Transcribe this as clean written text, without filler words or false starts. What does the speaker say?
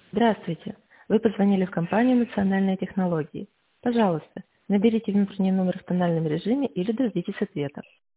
Здравствуйте. Вы позвонили в компанию «Национальные технологии». Пожалуйста, наберите внутренний номер в тональном режиме или дождитесь ответа.